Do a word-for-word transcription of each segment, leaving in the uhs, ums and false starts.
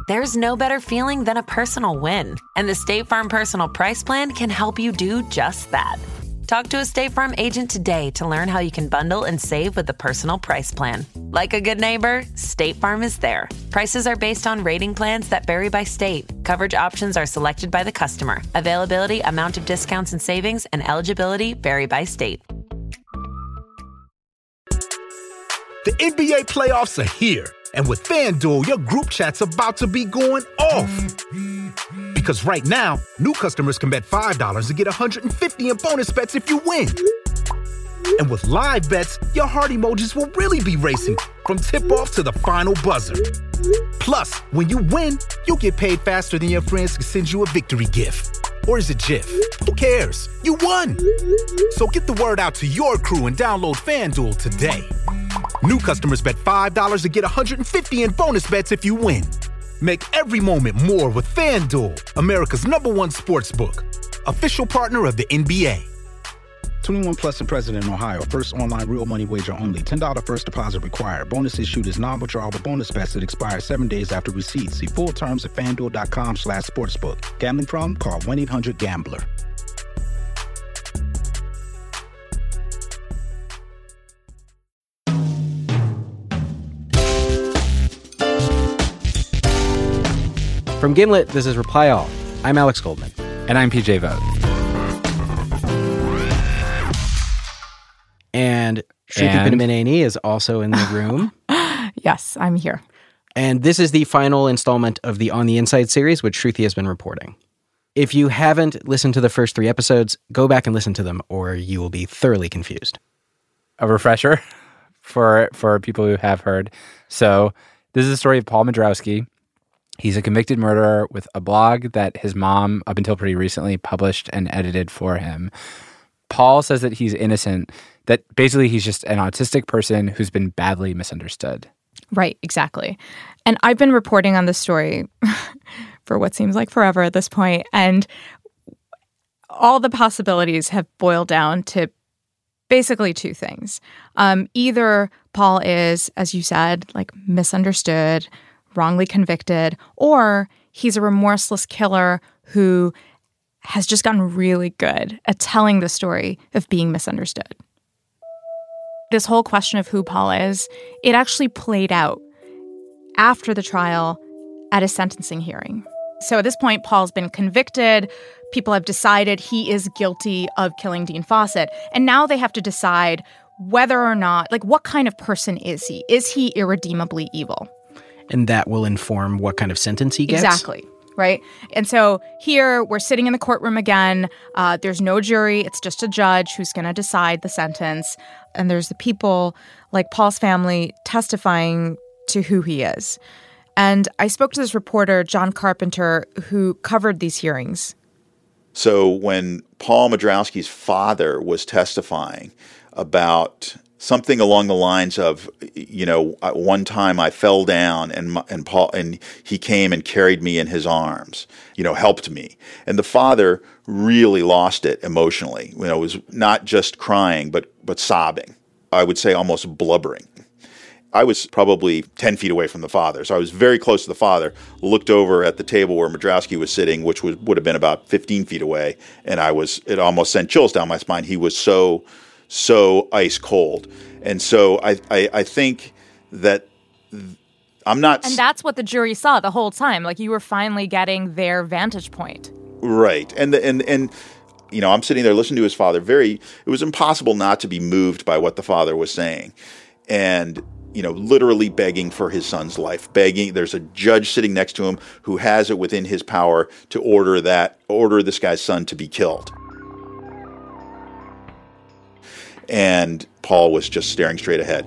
There's no better feeling than a personal win. And the State Farm Personal Price Plan can help you do just that. Talk to a State Farm agent today to learn how you can bundle and save with the Personal Price Plan. Like a good neighbor, State Farm is there. Prices are based on rating plans that vary by state. Coverage options are selected by the customer. Availability, amount of discounts and savings, and eligibility vary by state. The N B A playoffs are here. And with FanDuel, your group chat's about to be going off. Because right now, new customers can bet five dollars to get one hundred fifty dollars in bonus bets if you win. And with live bets, your heart emojis will really be racing from tip-off to the final buzzer. Plus, when you win, you'll get paid faster than your friends can send you a victory gift. Or is it GIF? Who cares? You won! So get the word out to your crew and download FanDuel today. New customers bet five dollars to get one hundred fifty dollars in bonus bets if you win. Make every moment more with FanDuel, America's number one sports book. Official partner of the N B A. twenty-one plus and present in Ohio. First online real money wager only. ten dollars first deposit required. Bonus issued is non-withdrawable bonus bets that expire seven days after receipt. See full terms at FanDuel.com slash sportsbook. Gambling problem? Call one eight hundred gambler. From Gimlet, this is Reply All. I'm Alex Goldman. And I'm P J Vogt. And Shruti Pinnamaneni is also in the room. Yes, I'm here. And this is the final installment of the On the Inside series, which Shruti has been reporting. If you haven't listened to the first three episodes, go back and listen to them, or you will be thoroughly confused. A refresher for for people who have heard. So this is the story of Paul Madrowski. He's a convicted murderer with a blog that his mom, up until pretty recently, published and edited for him. Paul says that he's innocent, that basically he's just an autistic person who's been badly misunderstood. Right, exactly. And I've been reporting on this story for what seems like forever at this point, and all the possibilities have boiled down to basically two things. Um, either Paul is, as you said, like misunderstood, wrongly convicted, or he's a remorseless killer who has just gotten really good at telling the story of being misunderstood. This whole question of who Paul is, it actually played out after the trial at a sentencing hearing. So at this point, Paul's been convicted. People have decided he is guilty of killing Dean Fawcett. And now they have to decide whether or not, like, what kind of person is he? Is he irredeemably evil? And that will inform what kind of sentence he gets? Exactly, right? And so here, we're sitting in the courtroom again. Uh, there's no jury. It's just a judge who's going to decide the sentence. And there's the people, like Paul's family, testifying to who he is. And I spoke to this reporter, John Carpenter, who covered these hearings. So when Paul Madrowski's father was testifying about something along the lines of, you know, one time I fell down and my, and Paul and he came and carried me in his arms, you know, helped me. And the father really lost it emotionally. You know, it was not just crying, but but sobbing. I would say almost blubbering. I was probably ten feet away from the father, so I was very close to the father, looked over at the table where Madrowski was sitting, which was, would have been about fifteen feet away, and I was, it almost sent chills down my spine. He was so so ice cold. And so I, I, I think that I'm not... And that's what the jury saw the whole time. Like, you were finally getting their vantage point. Right. And, the, and, and you know, I'm sitting there listening to his father. Very, it was impossible not to be moved by what the father was saying. And, you know, literally begging for his son's life, begging. There's a judge sitting next to him who has it within his power to order that, order this guy's son to be killed. And Paul was just staring straight ahead.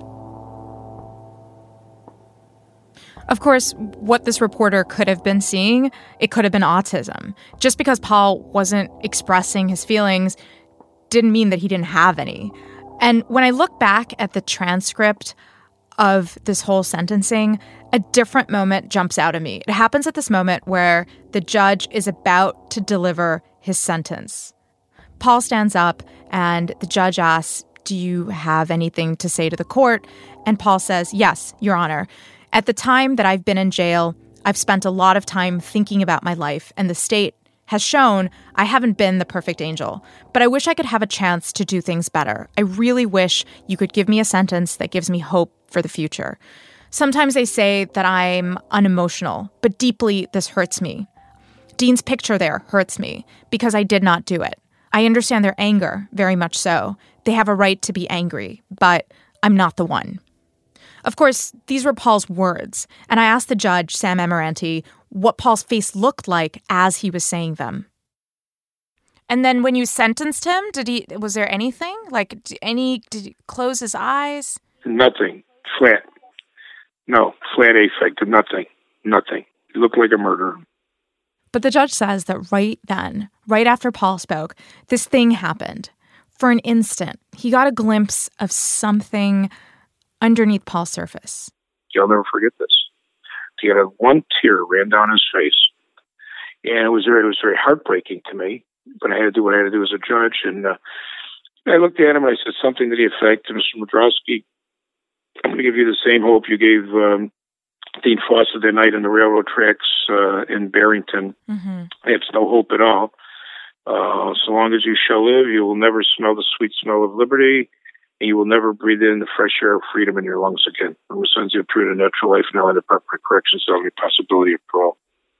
Of course, what this reporter could have been seeing, it could have been autism. Just because Paul wasn't expressing his feelings didn't mean that he didn't have any. And when I look back at the transcript of this whole sentencing, a different moment jumps out at me. It happens at this moment where the judge is about to deliver his sentence. Paul stands up and the judge asks, "Do you have anything to say to the court?" And Paul says, "Yes, Your Honor. At the time that I've been in jail, I've spent a lot of time thinking about my life, and the state has shown I haven't been the perfect angel, but I wish I could have a chance to do things better. I really wish you could give me a sentence that gives me hope for the future. Sometimes they say that I'm unemotional, but deeply this hurts me. Dean's picture there hurts me because I did not do it. I understand their anger, very much so. They have a right to be angry, but I'm not the one. Of course, these were Paul's words, and I asked the judge, Sam Amirante, what Paul's face looked like as he was saying them. And then when you sentenced him, did he? Was there anything? Like, any, did he close his eyes? Nothing. Flat. No, flat affect. Nothing. Nothing. He looked like a murderer. But the judge says that right then, right after Paul spoke, this thing happened. For an instant, he got a glimpse of something underneath Paul's surface. I'll never forget this. He had a one tear ran down his face, and it was very, it was very heartbreaking to me. But I had to do what I had to do as a judge, and uh, I looked at him and I said something to the effect, Mister Madrowski, I'm going to give you the same hope you gave um, Dean Fawcett that night on the railroad tracks uh, in Barrington. Mm-hmm. It's no hope at all. Uh, so long as you shall live, you will never smell the sweet smell of liberty, and you will never breathe in the fresh air of freedom in your lungs again. I'm going to send you a period of natural life now in the Department of Corrections without any possibility of parole.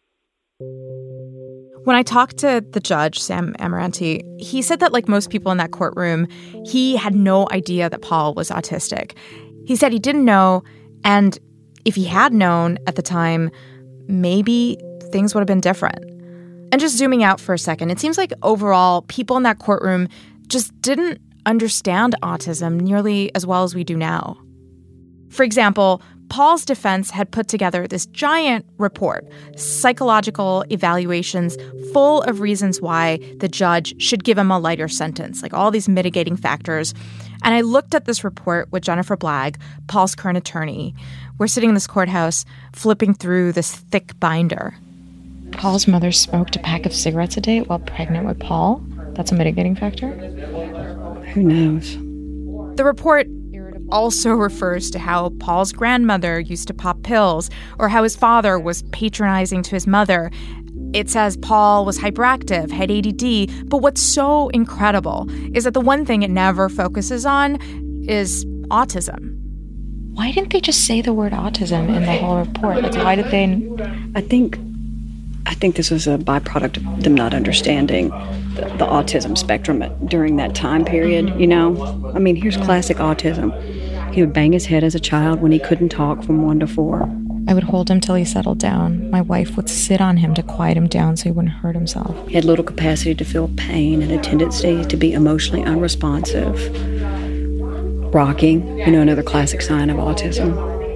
When I talked to the judge, Sam Amirante, he said that like most people in that courtroom, he had no idea that Paul was autistic. He said he didn't know, and if he had known at the time, maybe things would have been different. And just zooming out for a second, it seems like overall, people in that courtroom just didn't understand autism nearly as well as we do now. For example, Paul's defense had put together this giant report, psychological evaluations full of reasons why the judge should give him a lighter sentence, like all these mitigating factors. And I looked at this report with Jennifer Blagg, Paul's current attorney. We're sitting in this courthouse, flipping through this thick binder. Paul's mother smoked a pack of cigarettes a day while pregnant with Paul. That's a mitigating factor? Who knows? The report also refers to how Paul's grandmother used to pop pills, or how his father was patronizing to his mother. It says Paul was hyperactive, had A D D, but what's so incredible is that the one thing it never focuses on is autism. Why didn't they just say the word autism in the whole report? Like, why did they... I think, I think this was a byproduct of them not understanding the, the autism spectrum during that time period, you know? I mean, here's classic autism. He would bang his head as a child when he couldn't talk from one to four. I would hold him till he settled down. My wife would sit on him to quiet him down so he wouldn't hurt himself. He had little capacity to feel pain and a tendency to be emotionally unresponsive. Rocking, you know, another classic sign of autism.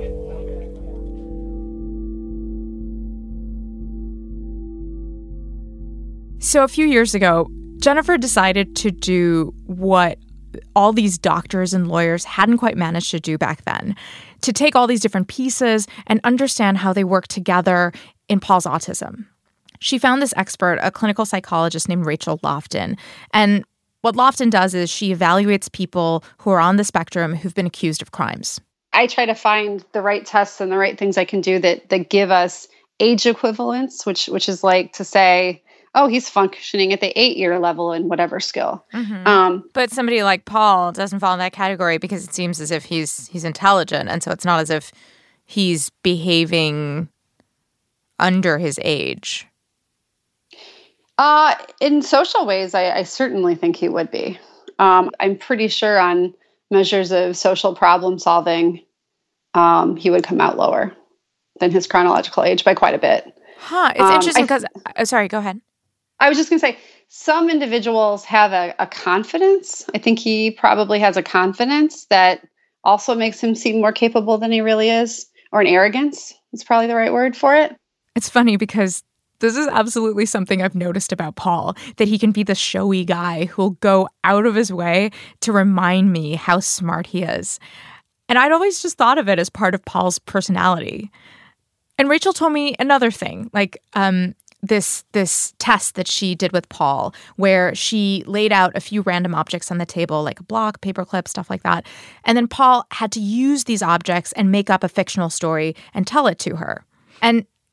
So a few years ago, Jennifer decided to do what all these doctors and lawyers hadn't quite managed to do back then, to take all these different pieces and understand how they work together in Paul's autism. She found this expert, a clinical psychologist named Rachel Lofton. And what Lofton does is she evaluates people who are on the spectrum who've been accused of crimes. I try to find the right tests and the right things I can do that that give us age equivalence, which which is like to say, oh, he's functioning at the eight-year level in whatever skill. Mm-hmm. Um, but somebody like Paul doesn't fall in that category because it seems as if he's he's intelligent, and so it's not as if he's behaving under his age. Uh, in social ways, I, I certainly think he would be. Um, I'm pretty sure on measures of social problem solving, um, he would come out lower than his chronological age by quite a bit. Huh. It's um, interesting because... Oh, sorry, go ahead. I was just going to say, some individuals have a, a confidence. I think he probably has a confidence that also makes him seem more capable than he really is, or an arrogance is probably the right word for it. It's funny because this is absolutely something I've noticed about Paul, that he can be the showy guy who'll go out of his way to remind me how smart he is. And I'd always just thought of it as part of Paul's personality. And Rachel told me another thing, like um, this this test that she did with Paul, where she laid out a few random objects on the table, like a block, paperclip, stuff like that. And then Paul had to use these objects and make up a fictional story and tell it to her. And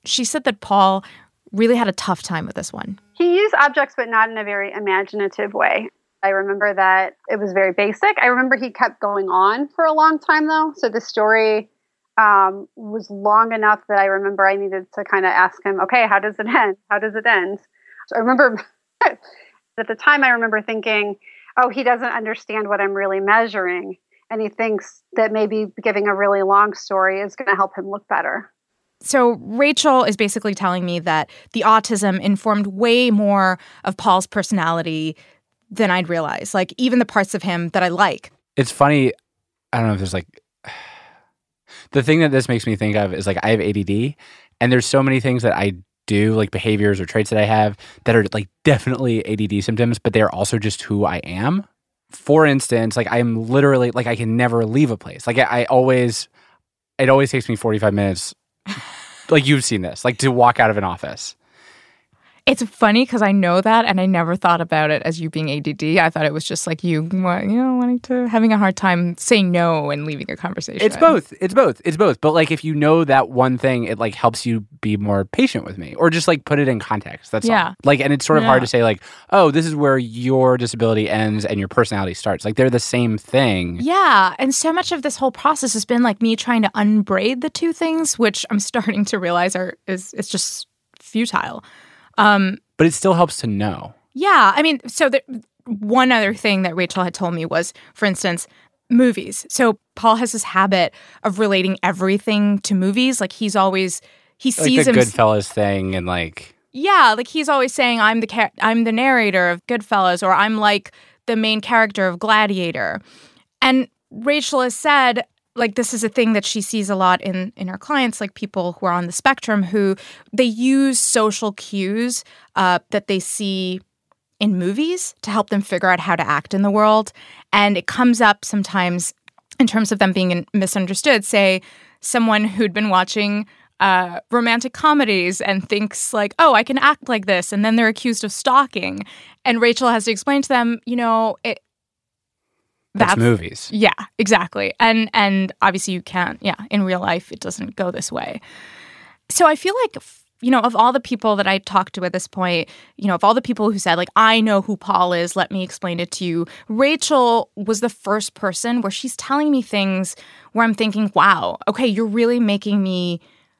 she said that Paul really had a tough time with this one. He used objects, but not in a very imaginative way. I remember that it was very basic. I remember he kept going on for a long time, though. So the story um, was long enough that I remember I needed to kind of ask him, okay, how does it end? How does it end? So I remember at the time, I remember thinking, oh, he doesn't understand what I'm really measuring. And he thinks that maybe giving a really long story is going to help him look better. So Rachel is basically telling me that the autism informed way more of Paul's personality than I'd realize, like even the parts of him that I like. It's funny. I don't know if there's like the thing that this makes me think of is like I have A D D, and there's so many things that I do, like behaviors or traits that I have that are like definitely A D D symptoms, but they're also just who I am. For instance, like I'm literally like I can never leave a place. Like I, I always, it always takes me forty-five minutes. Like you've seen this, like to walk out of an office. It's funny because I know that, and I never thought about it as you being A D D. I thought it was just like you, you know, wanting to having a hard time saying no and leaving a conversation. It's both. It's both. It's both. But like, if you know that one thing, it like helps you be more patient with me, or just like put it in context. That's yeah. all. Like, and it's sort of yeah. hard to say like, oh, this is where your disability ends and your personality starts. Like, they're the same thing. Yeah, and so much of this whole process has been like me trying to unbraid the two things, which I'm starting to realize are is it's just futile. Um, but it still helps to know. Yeah. I mean, so the, one other thing that Rachel had told me was, for instance, movies. So Paul has this habit of relating everything to movies. Like he's always, he sees like the him. Goodfellas thing and like. Yeah. Like he's always saying, I'm the, ca- I'm the narrator of Goodfellas, or I'm like the main character of Gladiator. And Rachel has said, like, this is a thing that she sees a lot in, in her clients, like people who are on the spectrum who they use social cues uh, that they see in movies to help them figure out how to act in the world. And it comes up sometimes in terms of them being misunderstood. Say, someone who'd been watching uh, romantic comedies and thinks like, oh, I can act like this. And then they're accused of stalking. And Rachel has to explain to them, you know, it, That's, That's movies. Yeah, exactly. And and obviously you can't, yeah, in real life it doesn't go this way. So I feel like, you know, of all the people that I talked to at this point, you know, of all the people who said like, I know who Paul is, let me explain it to you, Rachel was the first person where she's telling me things where I'm thinking, wow, okay, you're really making me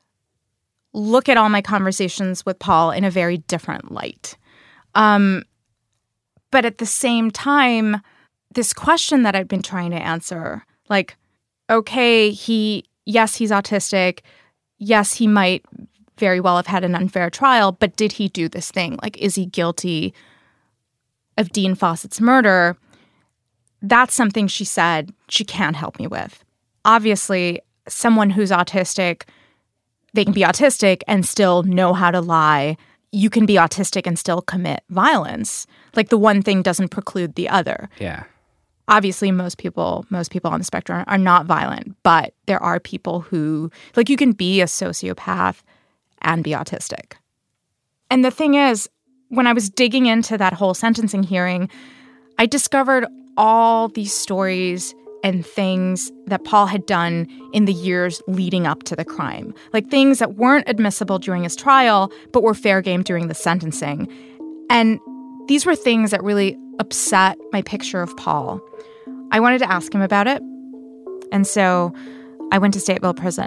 look at all my conversations with Paul in a very different light. Um, but at the same time, this question that I've been trying to answer, like, okay, he, yes, he's autistic. Yes, he might very well have had an unfair trial, but did he do this thing? Like, is he guilty of Dean Fawcett's murder? That's something she said she can't help me with. Obviously, someone who's autistic, they can be autistic and still know how to lie. You can be autistic and still commit violence. Like, the one thing doesn't preclude the other. Yeah. Obviously, most people, most people on the spectrum are not violent, but there are people who, like, you can be a sociopath and be autistic. And the thing is, when I was digging into that whole sentencing hearing, I discovered all these stories and things that Paul had done in the years leading up to the crime, like things that weren't admissible during his trial, but were fair game during the sentencing. And these were things that really upset my picture of Paul. I wanted to ask him about it. And so I went to Stateville Prison.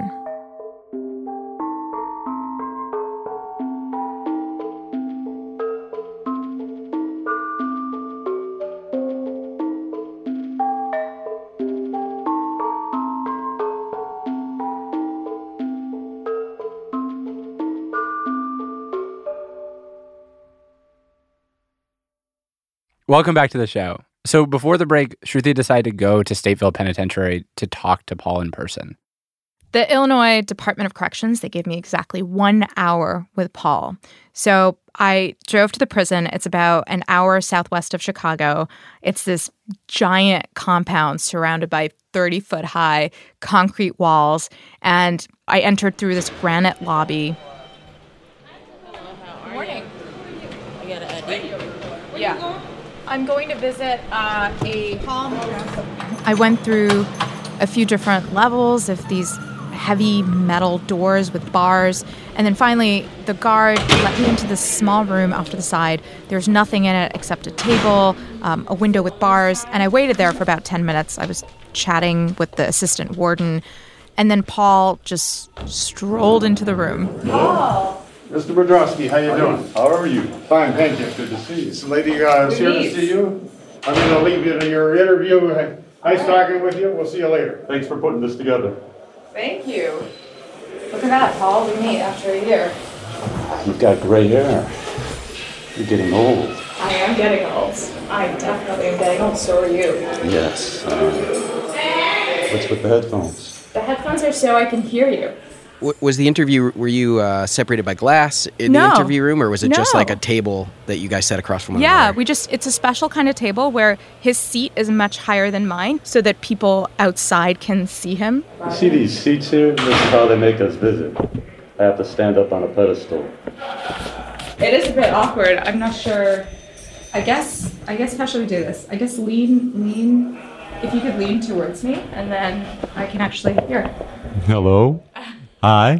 Welcome back to the show. So before the break, Shruti decided to go to Stateville Penitentiary to talk to Paul in person. The Illinois Department of Corrections, they gave me exactly one hour with Paul. So I drove to the prison. It's about an hour southwest of Chicago. It's this giant compound surrounded by thirty-foot-high concrete walls. And I entered through this granite lobby. Good morning. You got an I D? Yeah. I'm going to visit uh, a Paul. I went through a few different levels of these heavy metal doors with bars. And then finally, the guard let me into this small room off to the side. There's nothing in it except a table, um, a window with bars. And I waited there for about ten minutes. I was chatting with the assistant warden. And then Paul just strolled into the room. Paul! Mister Bedrowski, how you doing? How are you? Fine, thank you. Good to see you. This lady uh, is here to see you. I'm going to leave you to your interview. Nice talking with you. We'll see you later. Thanks for putting this together. Thank you. Look at that, Paul. We meet after a year. You've got gray hair. You're getting old. I am getting old. I definitely am getting old. So are you. Yes. Uh, what's with the headphones? The headphones are so I can hear you. W- was the interview, were you uh, separated by glass in No. the interview room, or was it just No. like a table that you guys sat across from one Yeah, another? we just, it's a special kind of table where his seat is much higher than mine so that people outside can see him. You see these seats here? This is how they make us visit. I have to stand up on a pedestal. It is a bit awkward. I'm not sure. I guess, I guess how should we do this? I guess lean, lean, if you could lean towards me and then I can actually hear. Hello. Hi.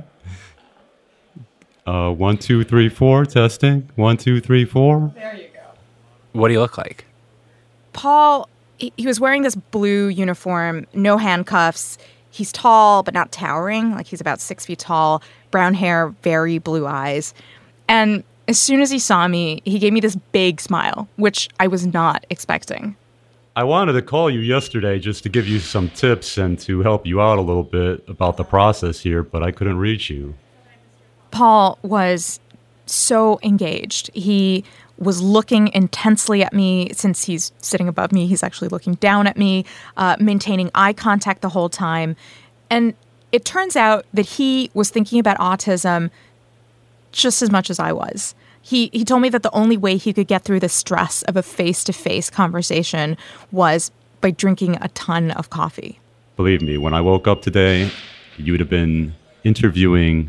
Uh, one, two, three, four. Testing. One, two, three, four. There you go. What do you look like? Paul, he, he was wearing this blue uniform, no handcuffs. He's tall, but not towering. Like he's about six feet tall, brown hair, very blue eyes. And as soon as he saw me, he gave me this big smile, which I was not expecting. I wanted to call you yesterday just to give you some tips and to help you out a little bit about the process here, but I couldn't reach you. Paul was so engaged. He was looking intensely at me. Since he's sitting above me, he's actually looking down at me, uh, maintaining eye contact the whole time. And it turns out that he was thinking about autism just as much as I was. He he told me that the only way he could get through the stress of a face-to-face conversation was by drinking a ton of coffee. Believe me, when I woke up today, you would have been interviewing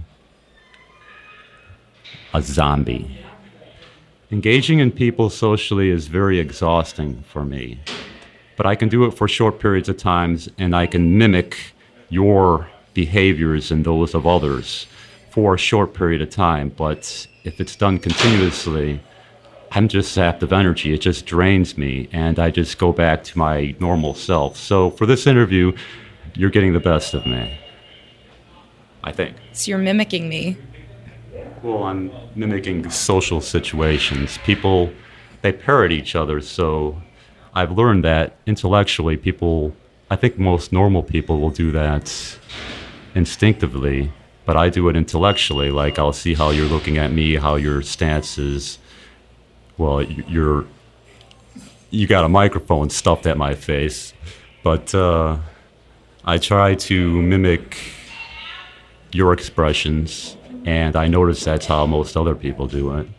a zombie. Engaging in people socially is very exhausting for me, but I can do it for short periods of times, and I can mimic your behaviors and those of others for a short period of time. But if it's done continuously, I'm just sapped of energy. It just drains me, and I just go back to my normal self. So for this interview, you're getting the best of me, I think. So you're mimicking me. Well, I'm mimicking social situations. People, they parrot each other, so I've learned that intellectually people, I think most normal people will do that instinctively, but I do it intellectually. Like, I'll see how you're looking at me, how your stance is. Well, you're, you got a microphone stuffed at my face, but uh, I try to mimic your expressions, and I notice that's how most other people do it.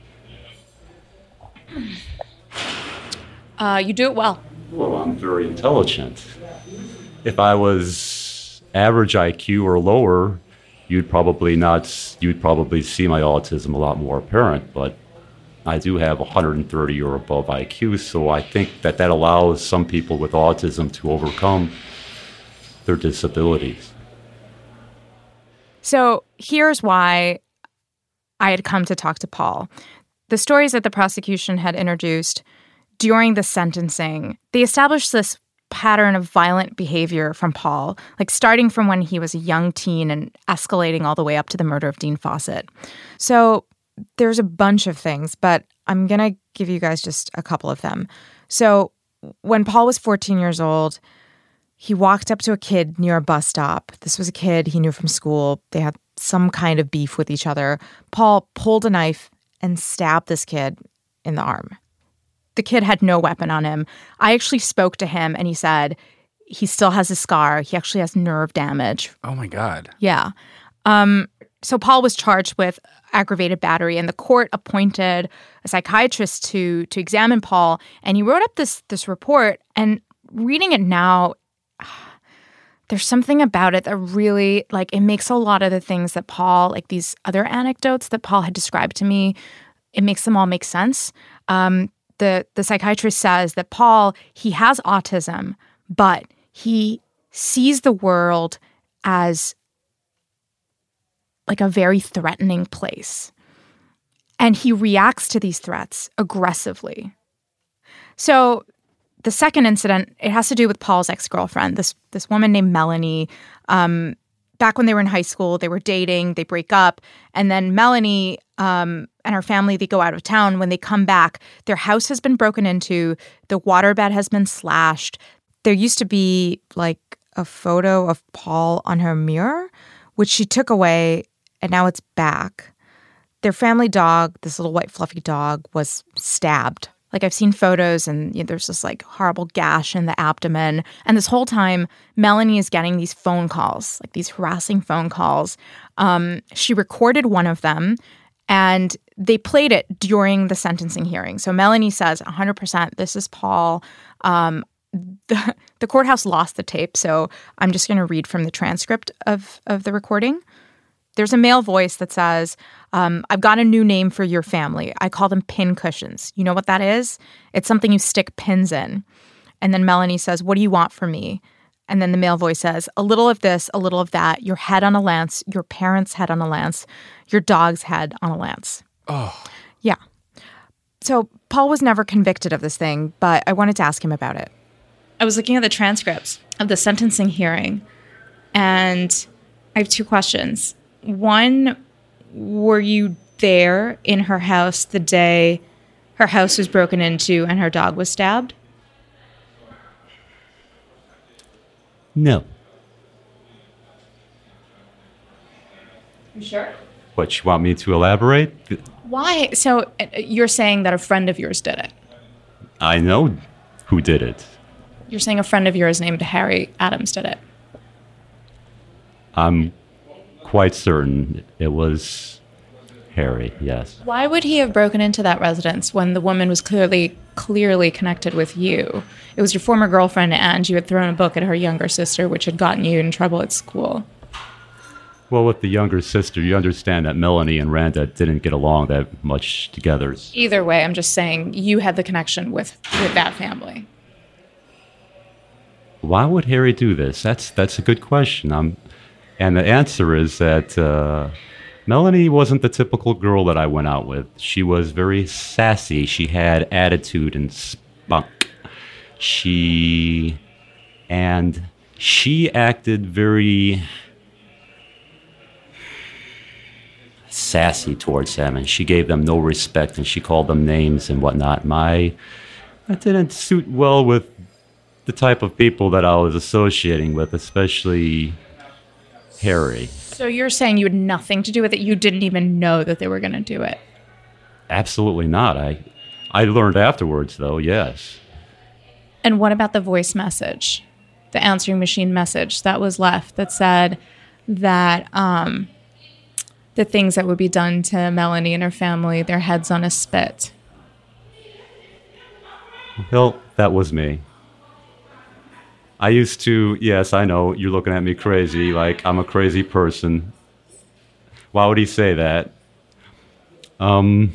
Uh, you do it well. Well, I'm very intelligent. If I was average I Q or lower, you'd probably not, you'd probably see my autism a lot more apparent, but I do have one hundred thirty or above I Q, so I think that that allows some people with autism to overcome their disabilities. So here's why I had come to talk to Paul. The stories that the prosecution had introduced during the sentencing, they established this pattern of violent behavior from Paul, like starting from when he was a young teen and escalating all the way up to the murder of Dean Fawcett. So there's a bunch of things, but I'm going to give you guys just a couple of them. So when Paul was fourteen years old, he walked up to a kid near a bus stop. This was a kid he knew from school. They had some kind of beef with each other. Paul pulled a knife and stabbed this kid in the arm. The kid had no weapon on him. I actually spoke to him, and he said he still has a scar. He actually has nerve damage. Oh, my God. Yeah. Um, so Paul was charged with aggravated battery, and the court appointed a psychiatrist to to examine Paul, and he wrote up this this report. And reading it now, there's something about it that really, like, it makes a lot of the things that Paul, like these other anecdotes that Paul had described to me, it makes them all make sense. Um, the the psychiatrist says that Paul, he has autism, but he sees the world as like a very threatening place. And he reacts to these threats aggressively. So the second incident, it has to do with Paul's ex-girlfriend, this this woman named Melanie. Um, back when they were in high school, they were dating, they break up, and then Melanie um, and her family, they go out of town. When they come back, their house has been broken into, the waterbed has been slashed. There used to be like a photo of Paul on her mirror, which she took away, and now it's back. Their family dog, this little white fluffy dog, was stabbed. Like, I've seen photos, and you know, there's this like horrible gash in the abdomen. And this whole time, Melanie is getting these phone calls, like these harassing phone calls. Um, she recorded one of them, and they played it during the sentencing hearing. So Melanie says, one hundred percent, this is Paul. Um, the, the courthouse lost the tape, so I'm just going to read from the transcript of, of the recording. There's a male voice that says, um, I've got a new name for your family. I call them pin cushions. You know what that is? It's something you stick pins in. And then Melanie says, what do you want from me? And then the male voice says, a little of this, a little of that, your head on a lance, your parents' head on a lance, your dog's head on a lance. Oh. Yeah. So Paul was never convicted of this thing, but I wanted to ask him about it. I was looking at the transcripts of the sentencing hearing, and I have two questions. One, were you there in her house the day her house was broken into and her dog was stabbed? No. You sure? What, you want me to elaborate? Why? So uh, you're saying that a friend of yours did it? I know who did it. You're saying a friend of yours named Harry Adams did it? I'm quite certain it was Harry, yes. Why would he have broken into that residence when the woman was clearly, clearly connected with you? It was your former girlfriend, and you had thrown a book at her younger sister, which had gotten you in trouble at school. Well, with the younger sister, you understand that Melanie and Randa didn't get along that much together. Either way, I'm just saying you had the connection with, with that family. Why would Harry do this? That's that's a good question. I'm, and the answer is that uh, Melanie wasn't the typical girl that I went out with. She was very sassy. She had attitude and spunk. She and she acted very sassy towards them, and she gave them no respect, and she called them names and whatnot. My that didn't suit well with the type of people that I was associating with, especially Harry. So you're saying you had nothing to do with it? You didn't even know that they were going to do it? Absolutely not. I, I learned afterwards, though, yes. And what about the voice message, the answering machine message that was left that said that um, the things that would be done to Melanie and her family, their heads on a spit? Well, that was me. I used to, yes, I know, you're looking at me crazy, like I'm a crazy person. Why would he say that? Um,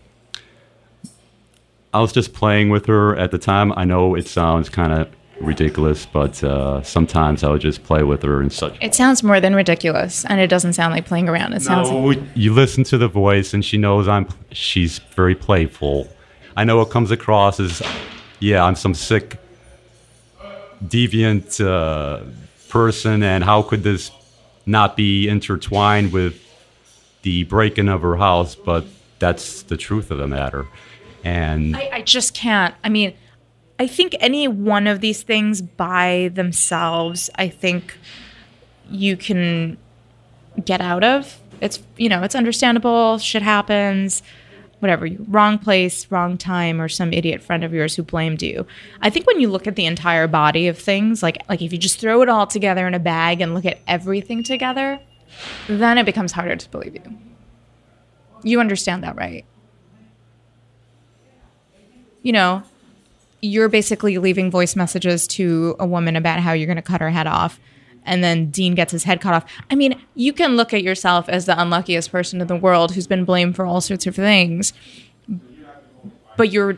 I was just playing with her at the time. I know it sounds kind of ridiculous, but uh, sometimes I would just play with her and such. It sounds more than ridiculous, and it doesn't sound like playing around. It sounds. No, you listen to the voice, and she knows I'm. She's very playful. I know it comes across as, yeah, I'm some sick, deviant uh, person, and how could this not be intertwined with the break-in of her house? But that's the truth of the matter. And I, I just can't. I mean, I think any one of these things by themselves, I think you can get out of. It's, you know, it's understandable. Shit happens. Whatever, wrong place, wrong time, or some idiot friend of yours who blamed you. I think when you look at the entire body of things, like like if you just throw it all together in a bag and look at everything together, then it becomes harder to believe you. You understand that, right? You know, you're basically leaving voice messages to a woman about how you're going to cut her head off, and then Dean gets his head cut off. I mean, you can look at yourself as the unluckiest person in the world who's been blamed for all sorts of things, but you're...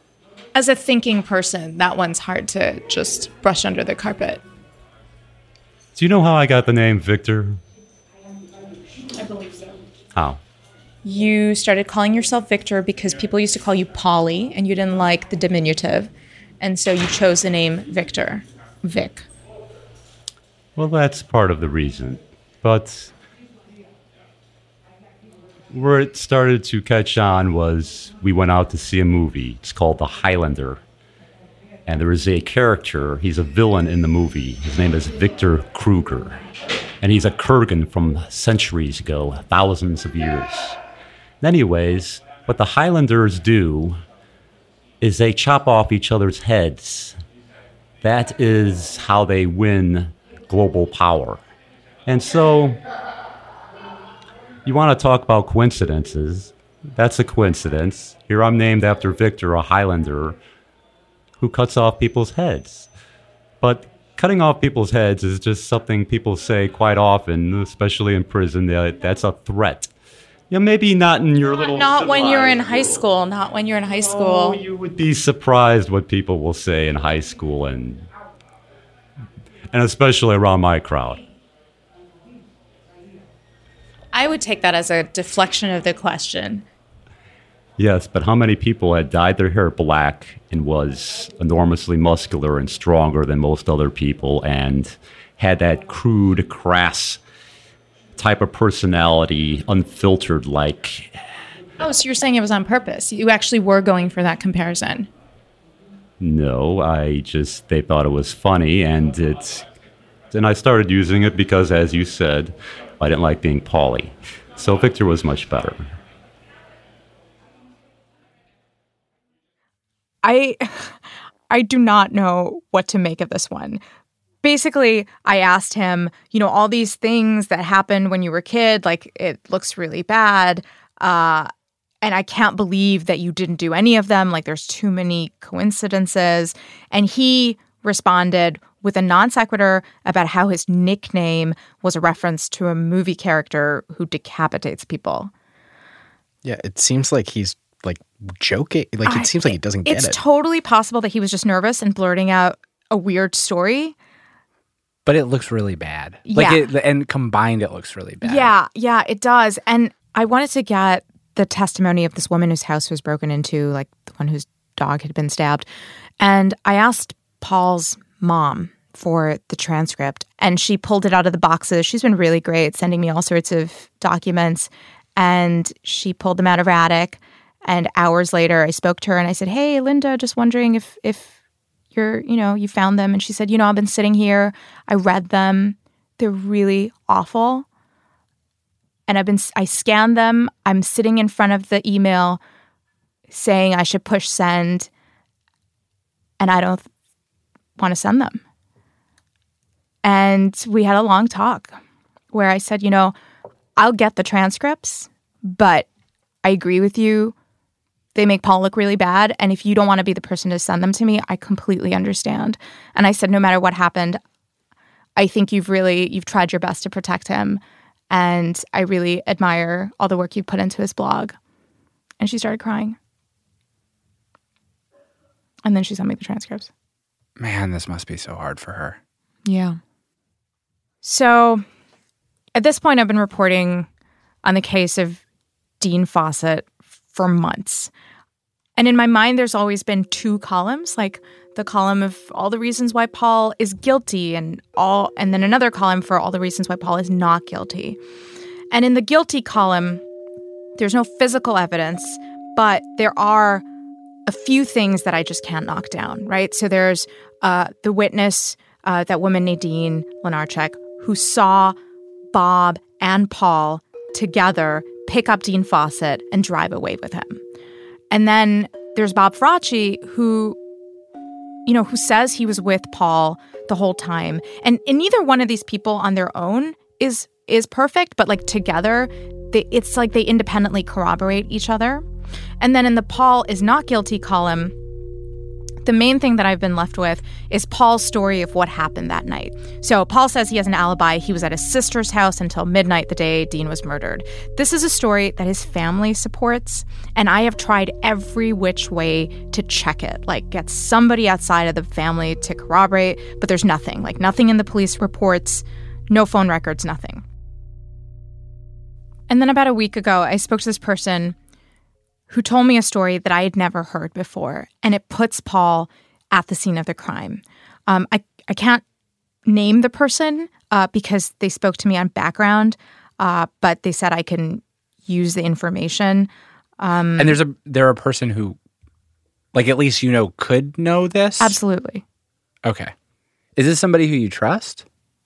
As a thinking person, that one's hard to just brush under the carpet. Do you know how I got the name Victor? I believe so. How? You started calling yourself Victor because people used to call you Polly, and you didn't like the diminutive. And so you chose the name Victor. Vic. Well, that's part of the reason. But where it started to catch on was we went out to see a movie. It's called The Highlander. And there is a character, he's a villain in the movie. His name is Victor Kruger. And he's a Kurgan from centuries ago, thousands of years. Anyways, what the Highlanders do is they chop off each other's heads. That is how they win global power. And so, you want to talk about coincidences. That's a coincidence. Here I'm named after Victor, a Highlander, who cuts off people's heads. But cutting off people's heads is just something people say quite often, especially in prison. That's a threat. Yeah, maybe not in your not, little... Not when you're in high school. Not when you're in high school. Oh, you would be surprised what people will say in high school, and and especially around my crowd. I would take that as a deflection of the question. Yes, but how many people had dyed their hair black and was enormously muscular and stronger than most other people and had that crude, crass type of personality, unfiltered like... Oh, so you're saying it was on purpose. You actually were going for that comparison. No, I just, they thought it was funny, and it's, and I started using it because, as you said, I didn't like being Polly. So Victor was much better. I I do not know what to make of this one. Basically, I asked him, you know, all these things that happened when you were a kid, like it looks really bad. Uh, and I can't believe that you didn't do any of them. Like there's too many coincidences. And he responded with a non sequitur about how his nickname was a reference to a movie character who decapitates people. Yeah, it seems like he's like joking. Like it seems like he doesn't get it's it. It's totally possible that he was just nervous and blurting out a weird story. But it looks really bad. Like Yeah. it, and combined, it looks really bad. Yeah, yeah, it does. And I wanted to get the testimony of this woman whose house was broken into, like the one whose dog had been stabbed. And I asked Paul's mom for the transcript, and she pulled it out of the boxes. She's been really great, sending me all sorts of documents. And she pulled them out of her attic. And hours later, I spoke to her and I said, "Hey, Linda, just wondering if if you're, you know, you found them." And she said, "You know, I've been sitting here. I read them. They're really awful. And I've been, I scanned them. I'm sitting in front of the email saying I should push send. And I don't want to send them." And we had a long talk where I said, you know, I'll get the transcripts, but I agree with you. They make Paul look really bad. And if you don't want to be the person to send them to me, I completely understand. And I said, no matter what happened, I think you've really, you've tried your best to protect him. And I really admire all the work you've put into his blog. And she started crying. And then she sent me the transcripts. Man, this must be so hard for her. Yeah. So at this point, I've been reporting on the case of Dean Fawcett for months. And in my mind, there's always been two columns, like the column of all the reasons why Paul is guilty and all, and then another column for all the reasons why Paul is not guilty. And in the guilty column, there's no physical evidence, but there are a few things that I just can't knock down, right? So there's uh, the witness, uh, that woman Nadine Lenarchuk, who saw Bob and Paul together pick up Dean Fawcett and drive away with him. And then there's Bob Fracci, who, you know, who says he was with Paul the whole time. And, and neither one of these people on their own is is perfect, but like together, they, it's like they independently corroborate each other. And then in the Paul is not guilty column, the main thing that I've been left with is Paul's story of what happened that night. So Paul says he has an alibi. He was at his sister's house until midnight the day Dean was murdered. This is a story that his family supports, and I have tried every which way to check it, like get somebody outside of the family to corroborate, but there's nothing, like nothing in the police reports, No phone records, nothing. And then about a week ago, I spoke to this person who told me a story that I had never heard before, and it puts Paul at the scene of the crime. Um, I, I can't name the person uh, because they spoke to me on background, uh, but they said I can use the information. Um, and there's a they're a person who, like, at least you know could know this? Absolutely. Okay. Is this somebody who you trust?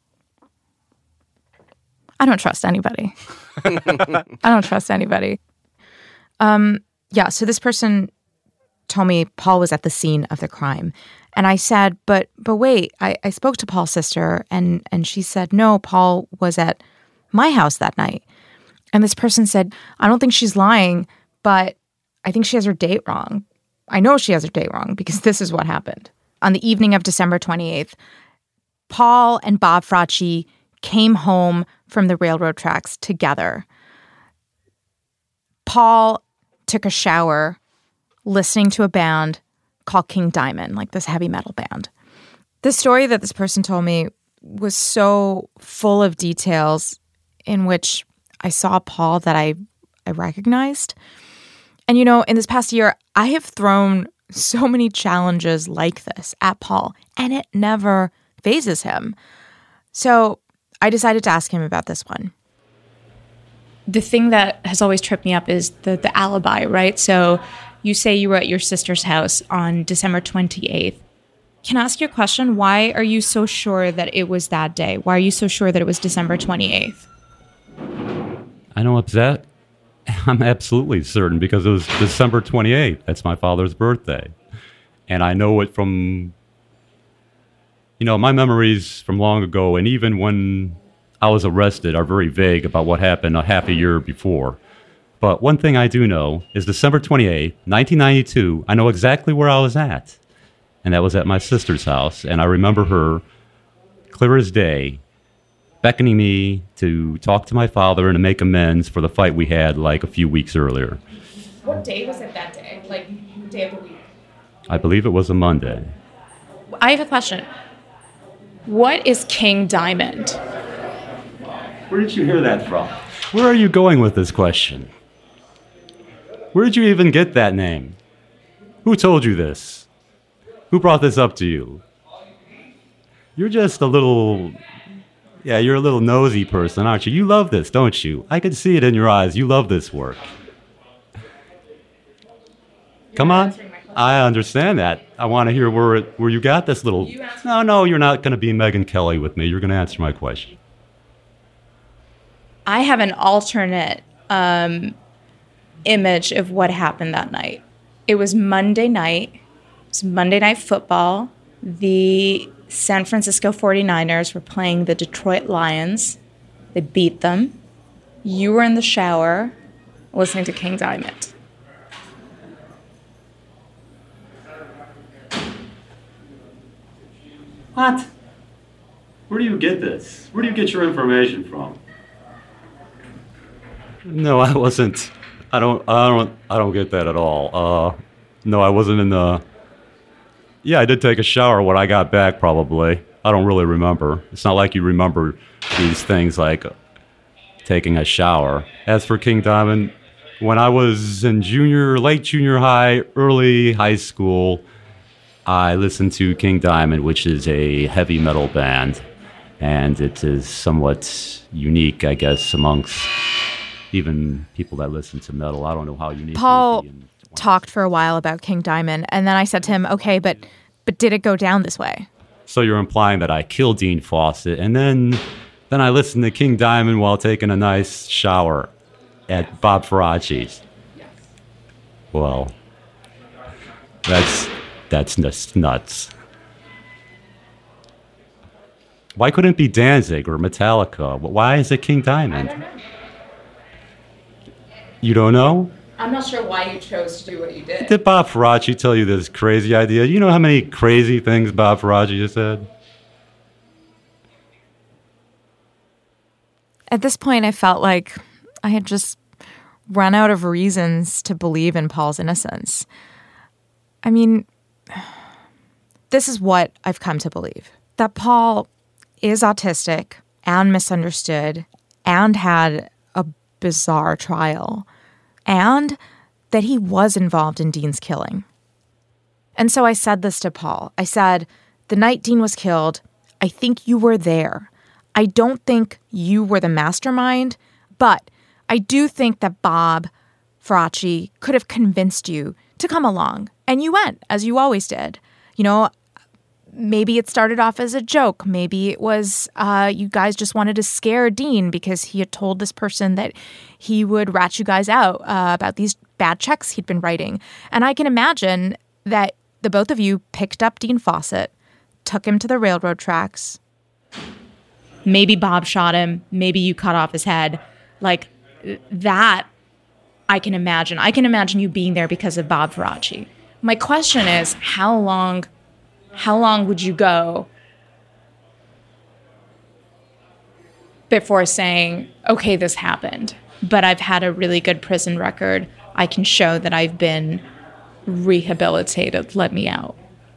I don't trust anybody. I don't trust anybody. Um, yeah, so this person told me Paul was at the scene of the crime. And I said, but but wait, I, I spoke to Paul's sister, and, and she said, no, Paul was at my house that night. And this person said, I don't think she's lying, but I think she has her date wrong. I know she has her date wrong because this is what happened. On the evening of December twenty-eighth, Paul and Bob Fracci came home from the railroad tracks together. Paul took a shower listening to a band called King Diamond, like this heavy metal band. The story that this person told me was so full of details in which I saw Paul that I, I recognized. And, you know, in this past year, I have thrown so many challenges like this at Paul, and it never phases him. So I decided to ask him about this one. The thing that has always tripped me up is the the alibi, right? So you say you were at your sister's house on December twenty-eighth. Can I ask you a question? Why are you so sure that it was that day? Why are you so sure that it was December twenty-eighth? I know it's that. I'm absolutely certain because it was December twenty-eighth. That's my father's birthday. And I know it from, you know, my memories from long ago, and even when I was arrested, are very vague about what happened a half a year before. But one thing I do know is December twenty-eighth, nineteen ninety-two, I know exactly where I was at. And that was at my sister's house. And I remember her, clear as day, beckoning me to talk to my father and to make amends for the fight we had like a few weeks earlier. What day was it that day? Like, day of the week? I believe it was a Monday. I have a question. What is King Diamond? Where did you hear that from? Where are you going with this question? Where did you even get that name? Who told you this? Who brought this up to you? You're just a little... Yeah, you're a little nosy person, aren't you? You love this, don't you? I can see it in your eyes. You love this work. Come on. I understand that. I want to hear where it, where you got this little... No, no, you're not going to be Megyn Kelly with me. You're going to answer my question. I have an alternate um, image of what happened that night. It was Monday night. It was Monday Night Football. The San Francisco forty-niners were playing the Detroit Lions. They beat them. You were in the shower listening to King Diamond. What? Where do you get this? Where do you get your information from? No, I wasn't. I don't. I don't. I don't get that at all. Uh, no, I wasn't in the. Yeah, I did take a shower when I got back. Probably. I don't really remember. It's not like you remember these things like taking a shower. As for King Diamond, when I was in junior, late junior high, early high school, I listened to King Diamond, which is a heavy metal band, and it is somewhat unique, I guess, amongst even people that listen to metal. I don't know how unique. Paul talked for a while about King Diamond, and then I said to him, okay, but but did it go down this way? So you're implying that I killed Dean Fawcett, and then then I listened to King Diamond while taking a nice shower at Bob Fracci's. Well, that's that's just nuts. Why couldn't it be Danzig or Metallica? Why is it King Diamond? I don't know. You don't know? I'm not sure why you chose to do what you did. Did Bob Fracci tell you this crazy idea? You know how many crazy things Bob Fracci has said? At this point, I felt like I had just run out of reasons to believe in Paul's innocence. I mean, this is what I've come to believe. That Paul is autistic, and misunderstood and had a bizarre trial, and that he was involved in Dean's killing. And so I said this to Paul. I said, the night Dean was killed, I think you were there. I don't think you were the mastermind, but I do think that Bob Ferracci could have convinced you to come along. And you went, as you always did. You know, maybe it started off as a joke. Maybe it was uh, you guys just wanted to scare Dean because he had told this person that he would rat you guys out uh, about these bad checks he'd been writing. And I can imagine that the both of you picked up Dean Fawcett, took him to the railroad tracks. Maybe Bob shot him. Maybe you cut off his head. Like, that, I can imagine. I can imagine you being there because of Bob Ferracci. My question is, how long, how long would you go before saying, okay, this happened, but I've had a really good prison record. I can show that I've been rehabilitated. Let me out.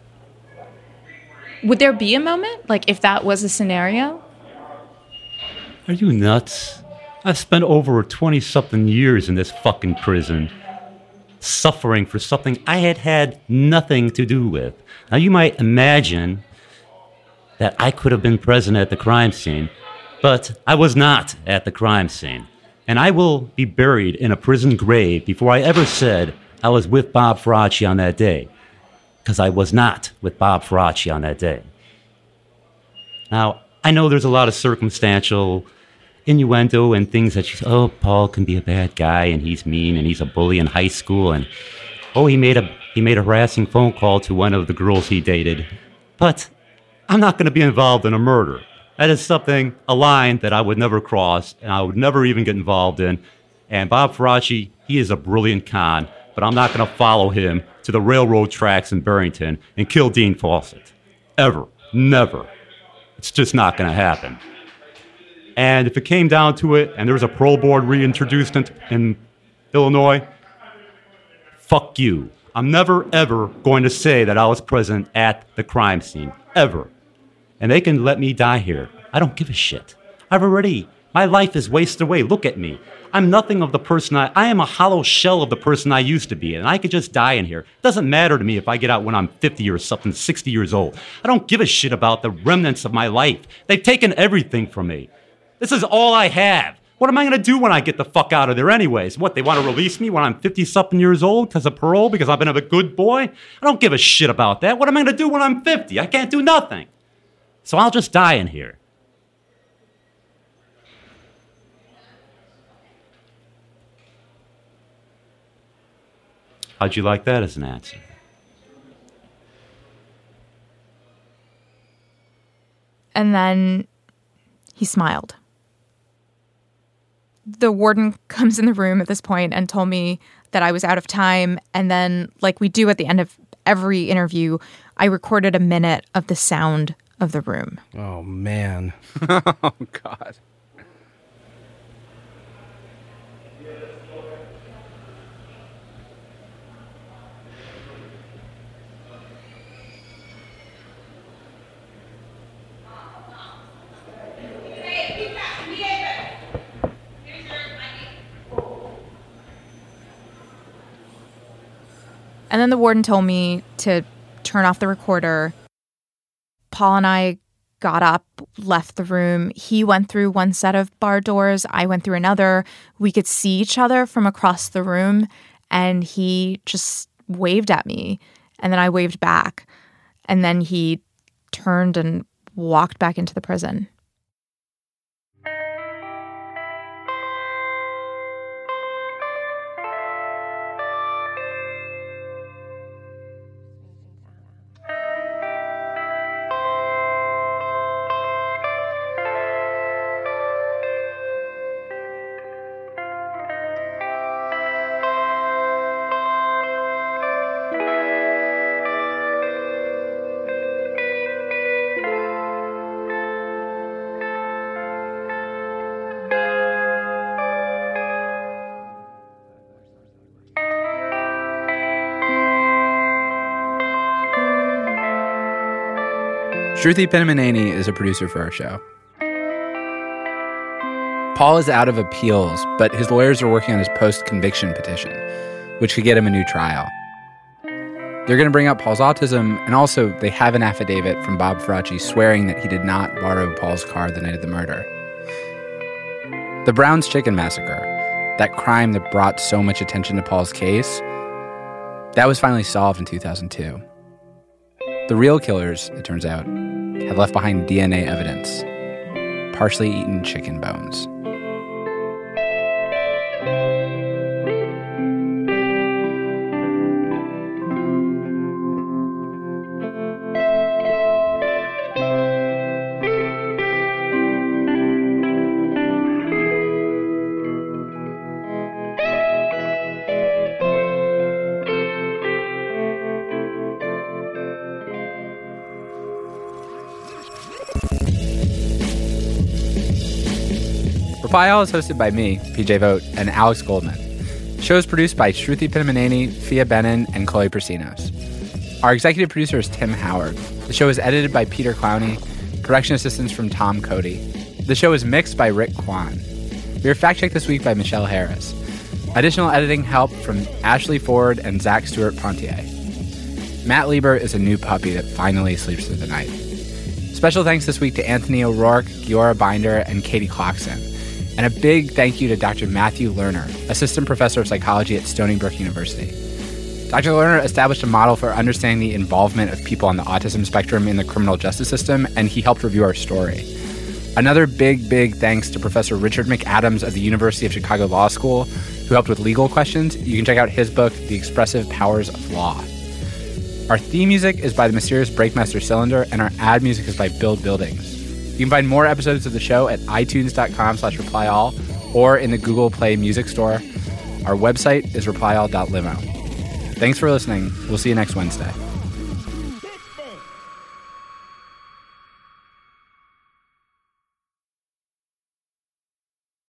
Would there be a moment? Like, if that was a scenario? Are you nuts? I've spent over twenty-something years in this fucking prison, suffering for something I had had nothing to do with. Now, you might imagine that I could have been present at the crime scene, but I was not at the crime scene. And I will be buried in a prison grave before I ever said I was with Bob Ferracci on that day, because I was not with Bob Ferracci on that day. Now, I know there's a lot of circumstantial innuendo and things that you say, oh, Paul can be a bad guy and he's mean and he's a bully in high school, and oh, he made a he made a harassing phone call to one of the girls he dated. But I'm not going to be involved in a murder. That is something, a line that I would never cross and I would never even get involved in. And Bob Ferracci, he is a brilliant con, but I'm not going to follow him to the railroad tracks in Barrington and kill Dean Fawcett. Ever. Never. It's just not going to happen. And if it came down to it and there was a parole board reintroduced in, in Illinois, fuck you. I'm never, ever going to say that I was present at the crime scene. Ever. And they can let me die here. I don't give a shit. I've already, my life is wasted away. Look at me. I'm nothing of the person I, I am a hollow shell of the person I used to be, and I could just die in here. It doesn't matter to me if I get out when I'm fifty or something, sixty years old. I don't give a shit about the remnants of my life. They've taken everything from me. This is all I have. What am I going to do when I get the fuck out of there anyways? What, they want to release me when I'm fifty-something years old because of parole, because I've been a good boy? I don't give a shit about that. What am I going to do when I'm fifty? I can't do nothing. So I'll just die in here. How'd you like that as an answer? And then he smiled. The warden comes in the room at this point and told me that I was out of time. And then, like we do at the end of every interview, I recorded a minute of the sound of the room. Oh, man. Oh, God. And then the warden told me to turn off the recorder. Paul and I got up, left the room. He went through one set of bar doors. I went through another. We could see each other from across the room, and he just waved at me. And then I waved back. And then he turned and walked back into the prison. Shruti Penamaneni is a producer for our show. Paul is out of appeals, but his lawyers are working on his post-conviction petition, which could get him a new trial. They're going to bring up Paul's autism, and also they have an affidavit from Bob Faraci swearing that he did not borrow Paul's car the night of the murder. The Brown's Chicken Massacre, that crime that brought so much attention to Paul's case, that was finally solved in two thousand two. The real killers, it turns out, had left behind D N A evidence, partially eaten chicken bones. Reply All is hosted by me, P J Vogt, and Alex Goldman. The show is produced by Shruti Pinnamaneni, Fia Benin, and Chloe Persinos. Our executive producer is Tim Howard. The show is edited by Peter Clowney. Production assistance from Tom Cody. The show is mixed by Rick Kwan. We are fact-checked this week by Michelle Harris. Additional editing help from Ashley Ford and Zach Stewart Pontier. Matt Lieber is a new puppy that finally sleeps through the night. Special thanks this week to Anthony O'Rourke, Giora Binder, and Katie Clarkson. And a big thank you to Doctor Matthew Lerner, Assistant Professor of Psychology at Stony Brook University. Doctor Lerner established a model for understanding the involvement of people on the autism spectrum in the criminal justice system, and he helped review our story. Another big, big thanks to Professor Richard McAdams of the University of Chicago Law School, who helped with legal questions. You can check out his book, The Expressive Powers of Law. Our theme music is by the mysterious Breakmaster Cylinder, and our ad music is by Build Buildings. You can find more episodes of the show at itunes.com slash replyall or in the Google Play Music Store. Our website is replyall dot limo. Thanks for listening. We'll see you next Wednesday.